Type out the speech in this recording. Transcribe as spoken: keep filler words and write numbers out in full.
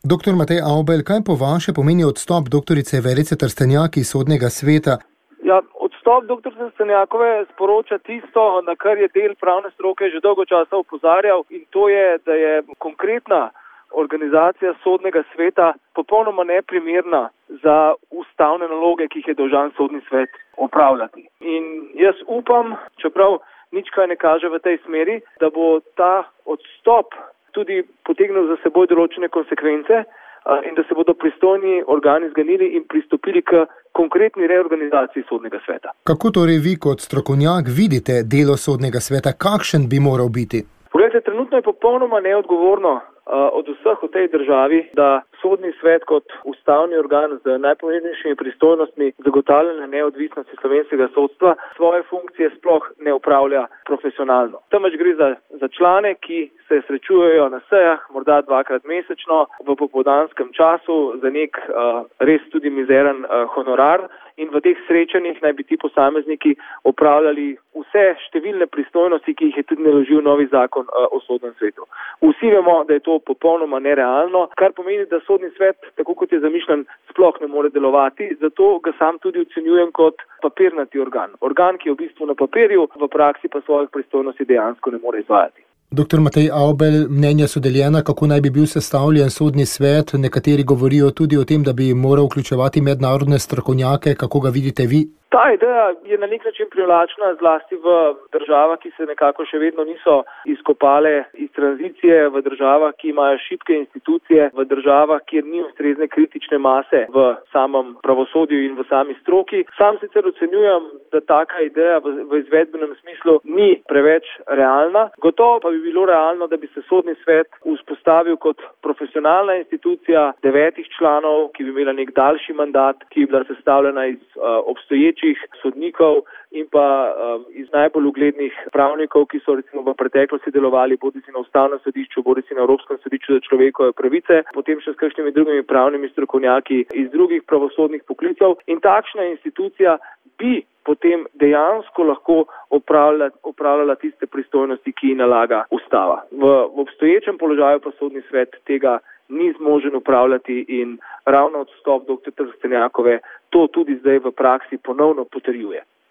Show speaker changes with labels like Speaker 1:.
Speaker 1: Doktor Matej Avbelj, kaj po vaše pomeni odstop doktorice Verice Trstenjak iz Sodnega sveta?
Speaker 2: Ja, odstop doktorice Trstenjakove sporoča tisto, na kar je del pravne stroke že dolgo časa opozarjal, in to je, da je konkretna organizacija Sodnega sveta popolnoma neprimerna za ustavne naloge, ki jih je dolžan Sodni svet opravljati. In jaz upam, čeprav nič kaj ne kaže v tej smeri, da bo ta odstop tudi potegnil za seboj določene konsekvence in da se bodo pristojni organi zganili in pristopili k konkretni reorganizaciji Sodnega sveta.
Speaker 1: Kako torej vi kot strokovnjak vidite delo Sodnega sveta? Kakšen bi moral biti?
Speaker 2: Poglejte, trenutno je popolnoma neodgovorno od vseh v tej državi, da Sodni svet kot ustavni organ z najpomembnejšimi pristojnostmi zagotavljanja neodvisnosti slovenskega sodstva svoje funkcije sploh ne upravlja profesionalno. Temveč gre za, za člane, ki se srečujejo na sejah, morda dvakrat mesečno v popoldanskem času za nek uh, res tudi mizeren uh, honorar, in v teh srečanjih naj bi ti posamezniki opravljali vse številne pristojnosti, ki jih je tudi naložil novi zakon uh, o Sodnem svetu. Vsi vemo, da je to popolnoma nerealno, kar pomeni, da Sodni svet, tako kot je zamišljen, sploh ne more delovati, zato ga sam tudi ocenjujem kot papirnati organ. Organ, ki je v bistvu na papirju, v praksi pa svojih pristojnosti dejansko ne more izvajati.
Speaker 1: Doktor Matej Avbelj, mnenja so deljena, kako naj bi bil sestavljen Sodni svet. Nekateri govorijo tudi o tem, da bi moral vključevati mednarodne strokovnjake. Kako ga vidite vi?
Speaker 2: Ta ideja je na nek način privlačna, zlasti v državah, ki se nekako še vedno niso izkopale iz tranzicije, v državah, ki imajo šibke institucije, v državah, kjer ni ustrezne kritične mase v samem pravosodju in v sami stroki. Sam sicer ocenjujem, da taka ideja v, v izvedbenem smislu ni preveč realna. Gotovo pa bi bilo realno, da bi se Sodni svet vzpostavil kot profesionalna institucija devetih članov, ki bi imela nek daljši mandat, ki bi bila sestavljena iz uh, obstoječih sodnikov in pa um, iz najbolj uglednih pravnikov, ki so recimo v preteklosti delovali bodisi na Ustavnem sodišču, bodisi na Evropskem sodišču za človekove pravice, potem še s kakšnimi drugimi pravnimi strokovnjaki iz drugih pravosodnih poklicev, in takšna institucija bi potem dejansko lahko opravljala, opravljala tiste pristojnosti, ki ji nalaga ustava. V, v obstoječem položaju pa Sodni svet tega ni zmožen upravljati in ravno odstop doktorice Trstenjakove to tudi zdaj v praksi ponovno potrjuje.